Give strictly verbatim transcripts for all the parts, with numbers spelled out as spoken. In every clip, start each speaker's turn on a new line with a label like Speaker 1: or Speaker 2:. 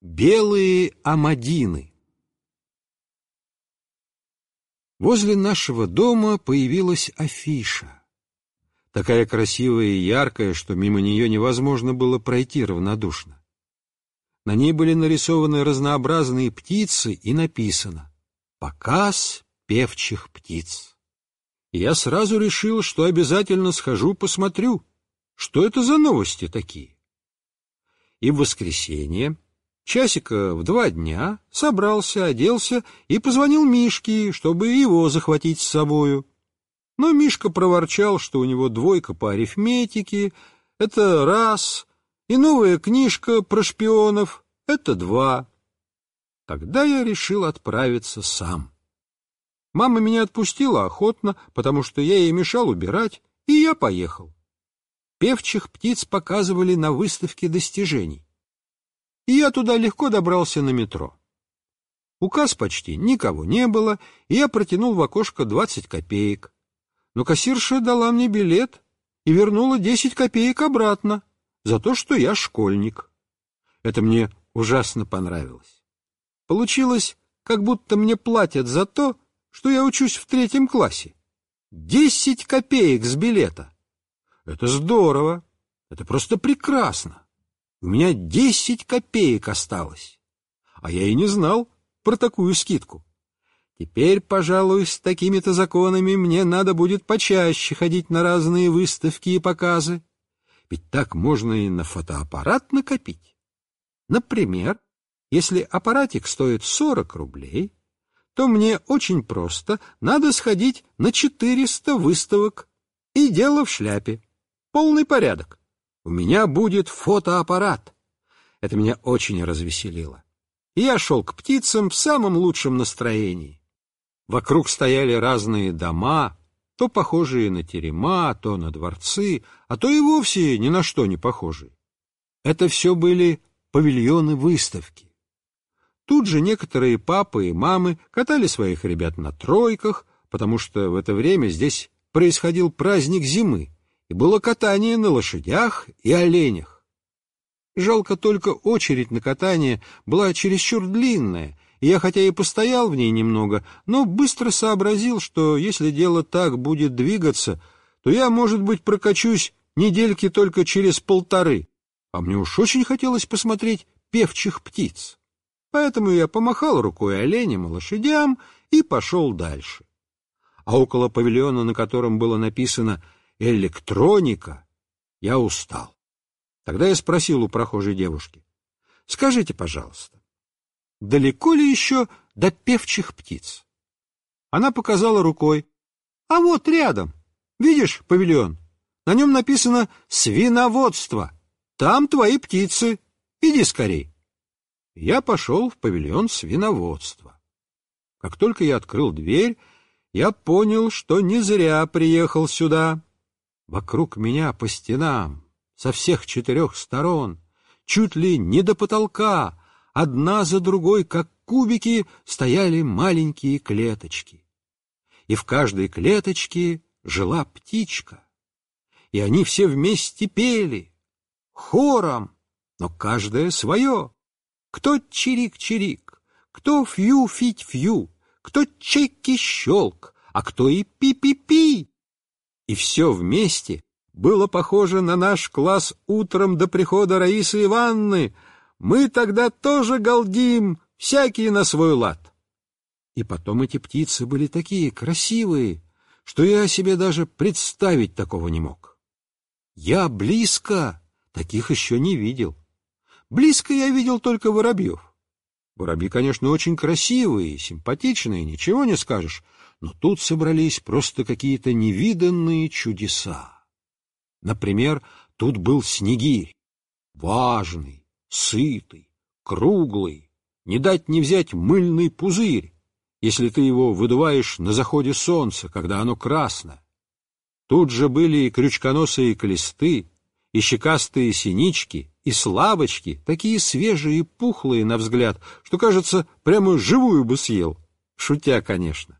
Speaker 1: Белые амадины. Возле нашего дома появилась афиша. Такая красивая и яркая, что мимо нее невозможно было пройти равнодушно. На ней были нарисованы разнообразные птицы и написано «Показ певчих птиц». И я сразу решил, что обязательно схожу посмотрю, что это за новости такие. И в воскресенье, часика в два дня, собрался, оделся и позвонил Мишке, чтобы его захватить с собою. Но Мишка проворчал, что у него двойка по арифметике, это раз, и новая книжка про шпионов, это два. Тогда я решил отправиться сам. Мама меня отпустила охотно, потому что я ей мешал убирать, и я поехал. Певчих птиц показывали на выставке достижений. И я туда легко добрался на метро. У касс почти никого не было, и я протянул в окошко двадцать копеек. Но кассирша дала мне билет и вернула десять копеек обратно за то, что я школьник. Это мне ужасно понравилось. Получилось, как будто мне платят за то, что я учусь в третьем классе. Десять копеек с билета. Это здорово, это просто прекрасно. У меня десять копеек осталось, а я и не знал про такую скидку. Теперь, пожалуй, с такими-то законами мне надо будет почаще ходить на разные выставки и показы. Ведь так можно и на фотоаппарат накопить. Например, если аппаратик стоит сорок рублей, то мне очень просто надо сходить на четыреста выставок, и дело в шляпе. Полный порядок. У меня будет фотоаппарат. Это меня очень развеселило. И я шел к птицам в самом лучшем настроении. Вокруг стояли разные дома, то похожие на терема, то на дворцы, а то и вовсе ни на что не похожие. Это все были павильоны выставки. Тут же некоторые папы и мамы катали своих ребят на тройках, потому что в это время здесь происходил праздник зимы, и было катание на лошадях и оленях. Жалко только очередь на катание была чересчур длинная, и я хотя и постоял в ней немного, но быстро сообразил, что если дело так будет двигаться, то я, может быть, прокачусь недельки только через полторы, а мне уж очень хотелось посмотреть певчих птиц. Поэтому я помахал рукой оленям и лошадям и пошел дальше. А около павильона, на котором было написано «Электроника», я устал. Тогда я спросил у прохожей девушки: «Скажите, пожалуйста, далеко ли еще до певчих птиц?» Она показала рукой: «А вот рядом, видишь павильон? На нем написано «Свиноводство». Там твои птицы. Иди скорей». Я пошел в павильон свиноводства. Как только я открыл дверь, я понял, что не зря приехал сюда. Вокруг меня по стенам, со всех четырех сторон, чуть ли не до потолка, одна за другой, как кубики, стояли маленькие клеточки. И в каждой клеточке жила птичка. И они все вместе пели, хором, но каждая свое. Кто чирик-чирик, кто фью-фить-фью, кто чеки-щелк, а кто и пи-пи-пи. И все вместе было похоже на наш класс утром до прихода Раисы Ивановны. Мы тогда тоже галдим, всякие на свой лад. И потом эти птицы были такие красивые, что я себе даже представить такого не мог. Я близко таких еще не видел. Близко я видел только воробьев. Воробьи, конечно, очень красивые, симпатичные, ничего не скажешь, но тут собрались просто какие-то невиданные чудеса. Например, тут был снегирь, важный, сытый, круглый, не дать не взять мыльный пузырь, если ты его выдуваешь на заходе солнца, когда оно красное. Тут же были и крючконосые клесты, и щекастые синички, и слабочки, такие свежие и пухлые на взгляд, что, кажется, прямо живую бы съел, шутя, конечно.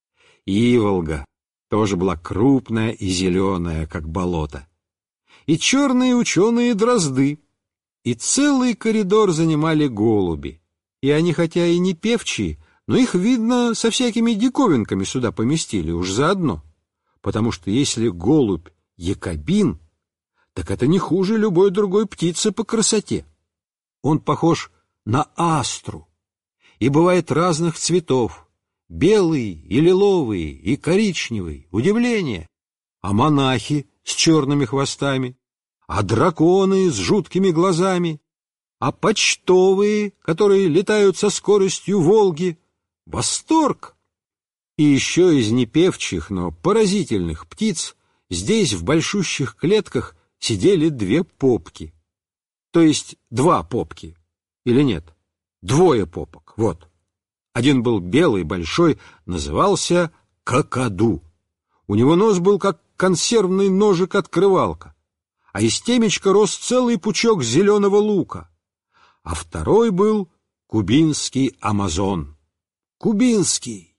Speaker 1: Иволга тоже была крупная и зеленая, как болото. И черные ученые дрозды, И целый коридор занимали голуби, и они хотя и не певчие, но их, видно, со всякими диковинками сюда поместили уж заодно, потому что если голубь якобин, так это не хуже любой другой птицы по красоте. Он похож на астру и бывает разных цветов, белый и лиловый, и коричневый, удивление, а монахи с черными хвостами, а драконы с жуткими глазами, а почтовые, которые летают со скоростью Волги, восторг. И еще из непевчих, но поразительных птиц здесь в большущих клетках сидели две попки, то есть два попки, или нет, двое попок, вот. Один был белый, большой, назывался какаду. У него нос был как консервный ножик-открывалка, а из темечка рос целый пучок зеленого лука. А второй был кубинский амазон. Кубинский,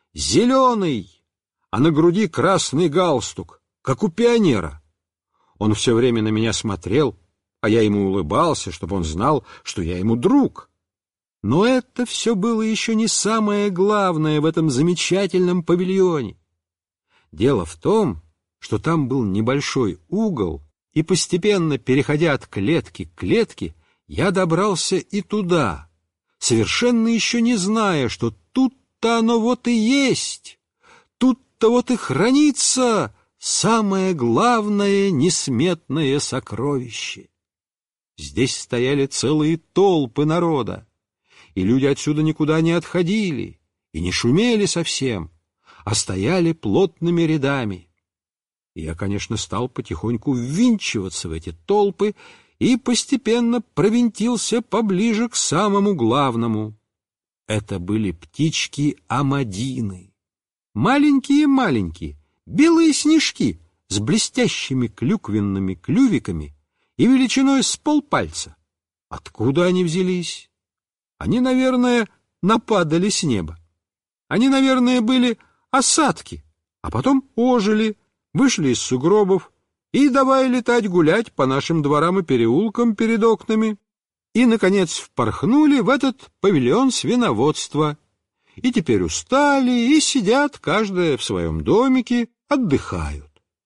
Speaker 1: зеленый, а на груди красный галстук, как у пионера. Он все время на меня смотрел, а я ему улыбался, чтобы он знал, что я ему друг. Но это все было еще не самое главное в этом замечательном павильоне. Дело в том, что там был небольшой угол, и постепенно, переходя от клетки к клетке, я добрался и туда, совершенно еще не зная, что тут-то оно вот и есть, тут-то вот и хранится самое главное несметное сокровище. Здесь стояли целые толпы народа, и люди отсюда никуда не отходили и не шумели совсем, а стояли плотными рядами. И я, конечно, стал потихоньку ввинчиваться в эти толпы и постепенно провинтился поближе к самому главному. Это были птички-амадины. Маленькие-маленькие, белые снежки с блестящими клюквенными клювиками и величиной с полпальца. Откуда они взялись? Они, наверное, нападали с неба. Они, наверное, были осадки, а потом ожили, вышли из сугробов и давай летать гулять по нашим дворам и переулкам перед окнами, и, наконец, впорхнули в этот павильон свиноводства, и теперь устали и сидят, каждая в своем домике, отдыхают.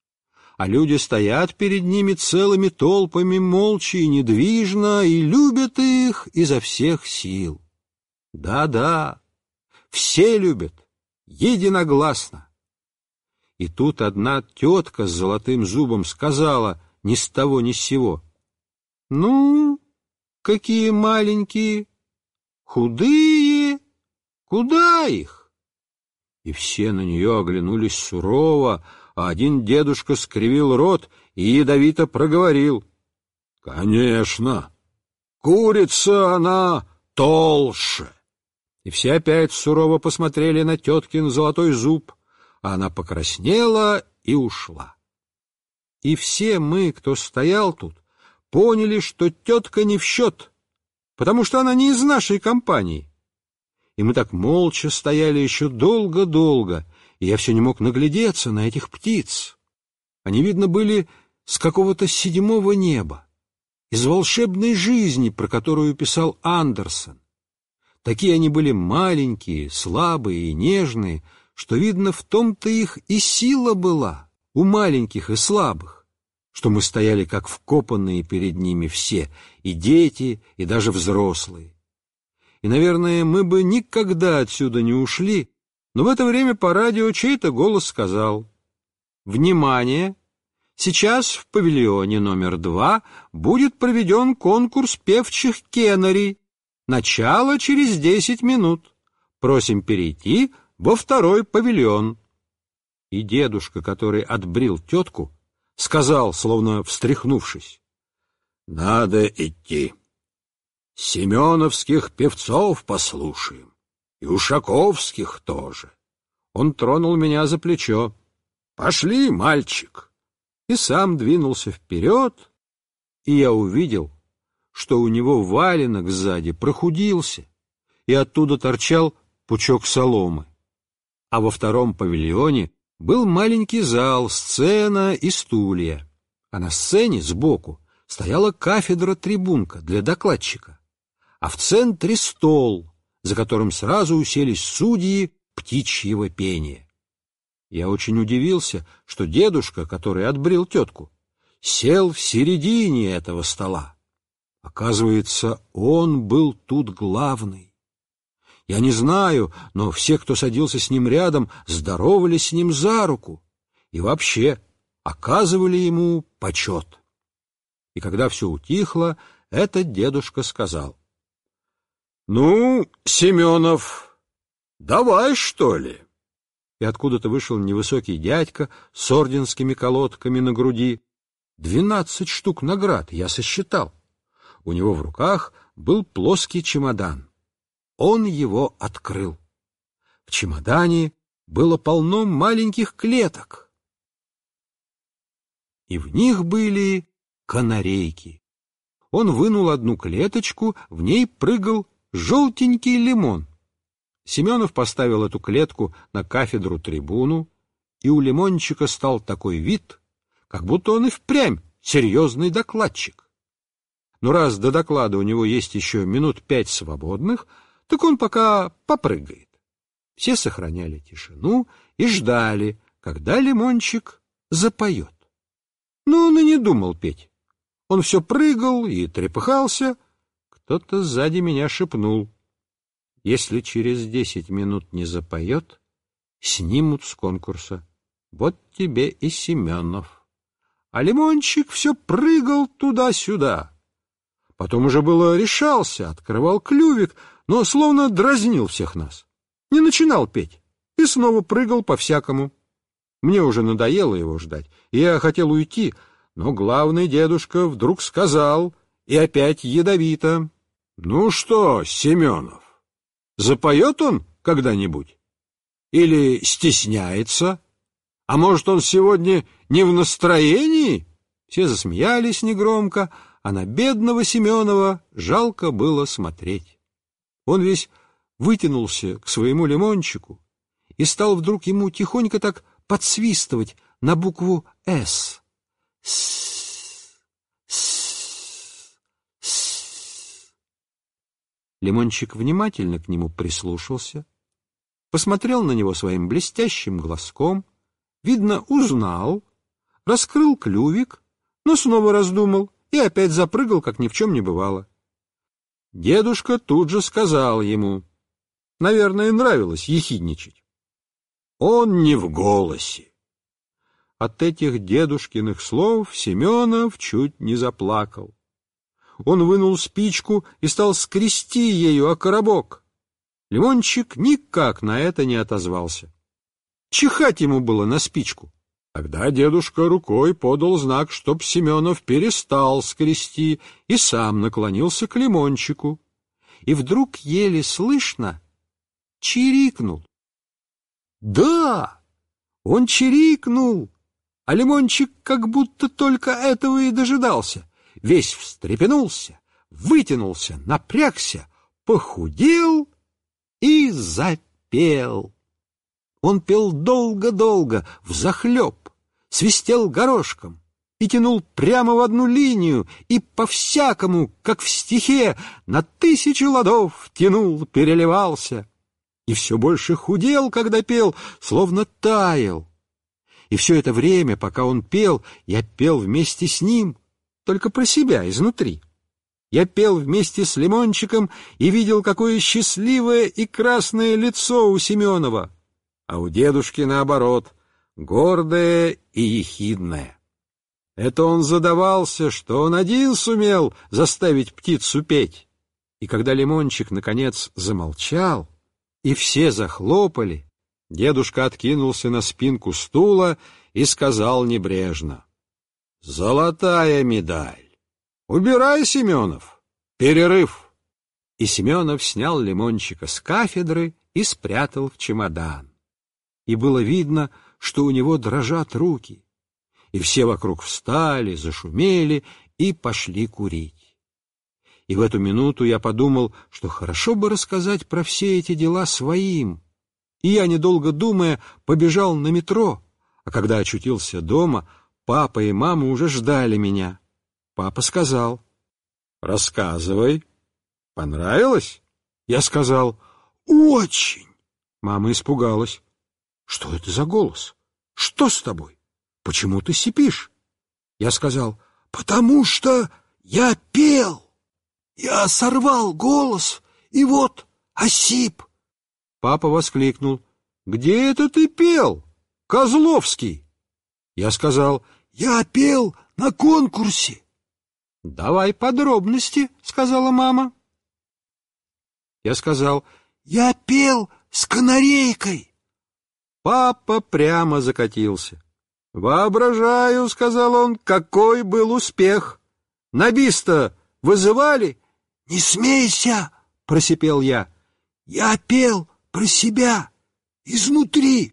Speaker 1: А люди стоят перед ними целыми толпами, молча и недвижно, и любят их изо всех сил. Да-да, все любят, единогласно. И тут одна тетка с золотым зубом сказала ни с того ни с сего: «Ну, какие маленькие, худые, куда их?» И все на нее оглянулись сурово, а один дедушка скривил рот и ядовито проговорил: «Конечно, курица она толще». И все опять сурово посмотрели на теткин золотой зуб, а она покраснела и ушла. И все мы, кто стоял тут, поняли, что тетка не в счет, потому что она не из нашей компании. И мы так молча стояли еще долго-долго, и я все не мог наглядеться на этих птиц. Они, видно, были с какого-то седьмого неба, из волшебной жизни, про которую писал Андерсон. Такие они были маленькие, слабые и нежные, что, видно, в том-то их и сила была, у маленьких и слабых, что мы стояли как вкопанные перед ними все, и дети, и даже взрослые. И, наверное, мы бы никогда отсюда не ушли, но в это время по радио чей-то голос сказал: «Внимание! Сейчас в павильоне номер два будет проведен конкурс певчих кенарей. Начало через десять минут. Просим перейти во второй павильон». И дедушка, который отбрил тетку, сказал, словно встряхнувшись: «Надо идти. Семеновских певцов послушаем, и ушаковских тоже». Он тронул меня за плечо: «Пошли, мальчик!» И сам двинулся вперед, и я увидел, что у него валенок сзади прохудился, и оттуда торчал пучок соломы. А во втором павильоне был маленький зал, сцена и стулья, а на сцене сбоку стояла кафедра-трибунка для докладчика, а в центре стол, за которым сразу уселись судьи птичьего пения. Я очень удивился, что дедушка, который отбрил тетку, сел в середине этого стола. Оказывается, он был тут главный. Я не знаю, но все, кто садился с ним рядом, здоровались с ним за руку и вообще оказывали ему почет. И когда все утихло, этот дедушка сказал: «Ну, Семенов, давай, что ли?» И откуда-то вышел невысокий дядька с орденскими колодками на груди. Двенадцать штук наград, я сосчитал. У него в руках был плоский чемодан. Он его открыл. В чемодане было полно маленьких клеток, и в них были канарейки. Он вынул одну клеточку, в ней прыгал желтенький лимон. Семенов поставил эту клетку на кафедру-трибуну, и у лимончика стал такой вид, как будто он и впрямь серьезный докладчик. Но раз до доклада у него есть еще минут пять свободных, так он пока попрыгает. Все сохраняли тишину и ждали, когда лимончик запоет. Но он и не думал петь. Он все прыгал и трепыхался. Кто-то сзади меня шепнул: «Если через десять минут не запоет, снимут с конкурса. Вот тебе и Семенов». А лимончик все прыгал туда-сюда. Потом уже было решался, открывал клювик, но словно дразнил всех нас. Не начинал петь и снова прыгал по-всякому. Мне уже надоело его ждать, и я хотел уйти, но главный дедушка вдруг сказал, и опять ядовито: «Ну что, Семенов, запоет он когда-нибудь? Или стесняется? А может, он сегодня не в настроении?» Все засмеялись негромко, а на бедного Семенова жалко было смотреть. Он весь вытянулся к своему лимончику и стал вдруг ему тихонько так подсвистывать на букву «С». «С, с, с». Лимончик внимательно к нему прислушался, посмотрел на него своим блестящим глазком, видно, узнал, раскрыл клювик, но снова раздумал и опять запрыгал, как ни в чем не бывало. Дедушка тут же сказал ему, наверное, нравилось ехидничать: «Он не в голосе». От этих дедушкиных слов Семенов чуть не заплакал. Он вынул спичку и стал скрести ею о коробок. Лимончик никак на это не отозвался. Чихать ему было на спичку. Тогда дедушка рукой подал знак, чтоб Семенов перестал скрести, и сам наклонился к лимончику. И вдруг еле слышно чирикнул. Да, он чирикнул, а лимончик как будто только этого и дожидался. Весь встрепенулся, вытянулся, напрягся, похудел и запел. Он пел долго-долго, взахлеб, свистел горошком и тянул прямо в одну линию, и по-всякому, как в стихе, на тысячу ладов тянул, переливался. И все больше худел, когда пел, словно таял. И все это время, пока он пел, я пел вместе с ним, только про себя, изнутри. Я пел вместе с Лимончиком и видел, какое счастливое и красное лицо у Семенова, а у дедушки, наоборот, гордое и ехидное. Это он задавался, что он один сумел заставить птицу петь. И когда Лимончик, наконец, замолчал, и все захлопали, дедушка откинулся на спинку стула и сказал небрежно: «Золотая медаль! Убирай, Семенов! Перерыв!» И Семенов снял Лимончика с кафедры и спрятал в чемодан. И было видно, что у него дрожат руки. И все вокруг встали, зашумели и пошли курить. И в эту минуту я подумал, что хорошо бы рассказать про все эти дела своим. И я, недолго думая, побежал на метро, а когда очутился дома, папа и мама уже ждали меня. Папа сказал: «Рассказывай. Понравилось?» Я сказал: «Очень». Мама испугалась. «Что это за голос? Что с тобой? Почему ты сипишь?» Я сказал: «Потому что я пел. Я сорвал голос, и вот осип». Папа воскликнул: «Где это ты пел, Козловский?» Я сказал: «Я пел на конкурсе». «Давай подробности», — сказала мама. Я сказал: «Я пел с канарейкой». Папа прямо закатился. «Воображаю», — сказал он, — «какой был успех! На бис-то вызывали?» «Не смейся», — просипел я. «Я пел про себя, изнутри».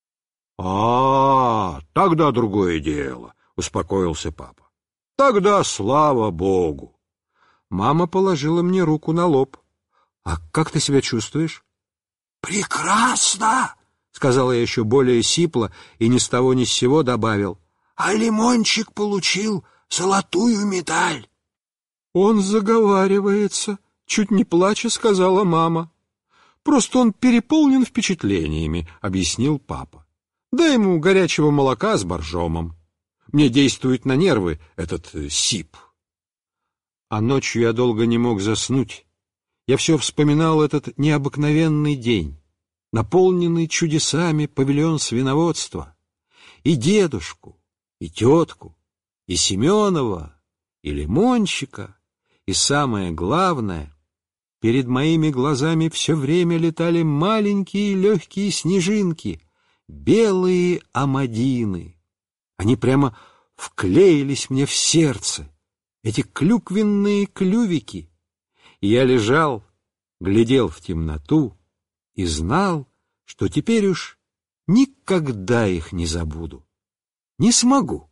Speaker 1: «А, тогда другое дело», — успокоился папа. «Тогда слава Богу». Мама положила мне руку на лоб. «А как ты себя чувствуешь?» «Прекрасно», — сказал я еще более сипло и ни с того ни с сего добавил. «А Лимончик получил золотую медаль». «Он заговаривается», — чуть не плача сказала мама. «Просто он переполнен впечатлениями», — объяснил папа. «Дай ему горячего молока с боржомом. Мне действует на нервы этот э, сип». А ночью я долго не мог заснуть. Я все вспоминал этот необыкновенный день, наполненный чудесами павильон свиноводства, и дедушку, и тетку, и Семенова, и Лимончика, и самое главное, перед моими глазами все время летали маленькие легкие снежинки, белые амадины. Они прямо вклеились мне в сердце, эти клюквенные клювики. И я лежал, глядел в темноту и знал, что теперь уж никогда их не забуду, не смогу.